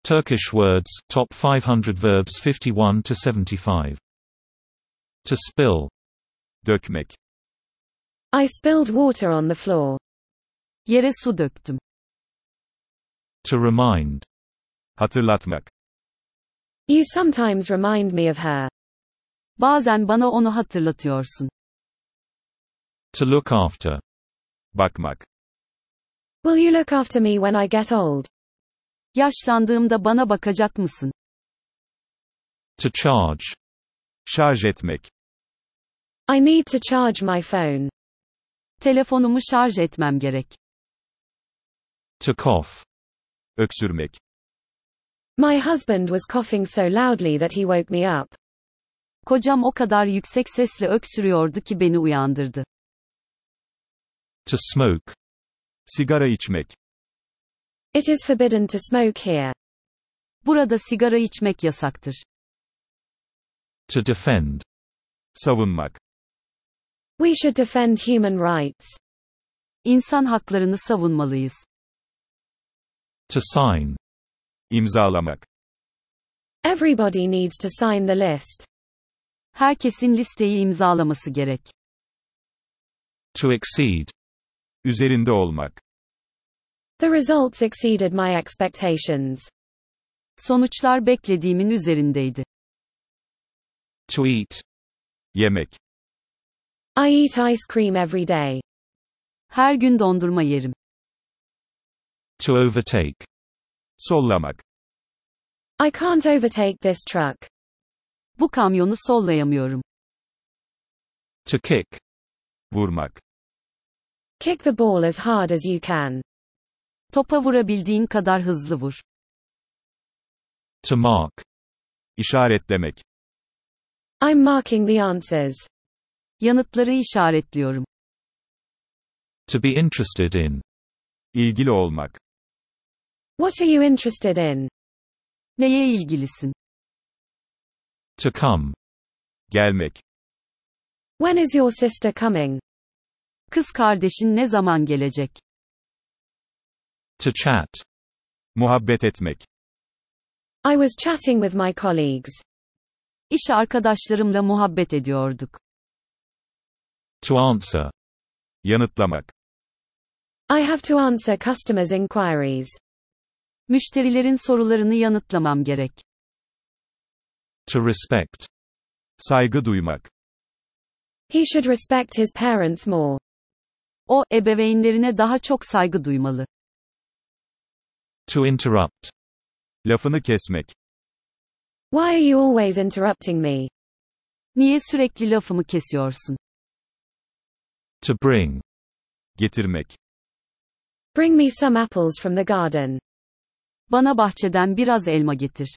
Turkish words, top 500 verbs 51 to 75. To spill. Dökmek. I spilled water on the floor. Yere su döktüm. To remind. Hatırlatmak. You sometimes remind me of her. Bazen bana onu hatırlatıyorsun. To look after. Bakmak. Will you look after me when I get old? Yaşlandığımda bana bakacak mısın? To charge. Şarj etmek. I need to charge my phone. Telefonumu şarj etmem gerek. To cough. Öksürmek. My husband was coughing so loudly that he woke me up. Kocam o kadar yüksek sesle öksürüyordu ki beni uyandırdı. To smoke. Sigara içmek. It is forbidden to smoke here. Burada sigara içmek yasaktır. To defend. Savunmak. We should defend human rights. İnsan haklarını savunmalıyız. To sign. İmzalamak. Everybody needs to sign the list. Herkesin listeyi imzalaması gerek. To exceed. Üzerinde olmak. The results exceeded my expectations. Sonuçlar beklediğimin üzerindeydi. To eat. Yemek. I eat ice cream every day. Her gün dondurma yerim. To overtake. Sollamak. I can't overtake this truck. Bu kamyonu sollayamıyorum. To kick. Vurmak. Kick the ball as hard as you can. Topa vurabildiğin kadar hızlı vur. To mark. İşaretlemek. I'm marking the answers. Yanıtları işaretliyorum. To be interested in. İlgili olmak. What are you interested in? Neye ilgilisin? To come. Gelmek. When is your sister coming? Kız kardeşin ne zaman gelecek? To chat. Muhabbet etmek. I was chatting with my colleagues. İş arkadaşlarımla muhabbet ediyorduk. To answer. Yanıtlamak. I have to answer customers' inquiries. Müşterilerin sorularını yanıtlamam gerek. To respect. Saygı duymak. He should respect his parents more. O, ebeveynlerine daha çok saygı duymalı. To interrupt. Lafını kesmek. Why are you always interrupting me? Niye sürekli lafımı kesiyorsun? To bring. Getirmek. Bring me some apples from the garden. Bana bahçeden biraz elma getir.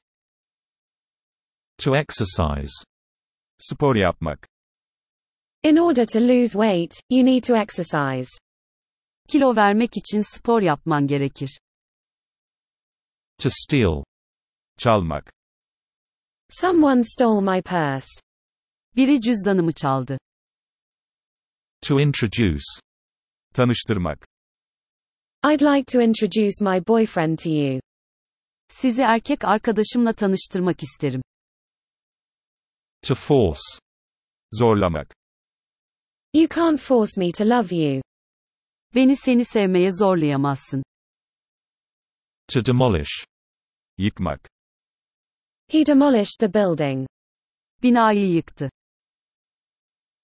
To exercise. Spor yapmak. In order to lose weight, you need to exercise. Kilo vermek için spor yapman gerekir. To steal. Çalmak. Someone stole my purse. Biri cüzdanımı çaldı. To introduce. Tanıştırmak. I'd like to introduce my boyfriend to you. Sizi erkek arkadaşımla tanıştırmak isterim. To force. Zorlamak. You can't force me to love you. Beni seni sevmeye zorlayamazsın. To demolish. Yıkmak. He demolished the building. Binayı yıktı.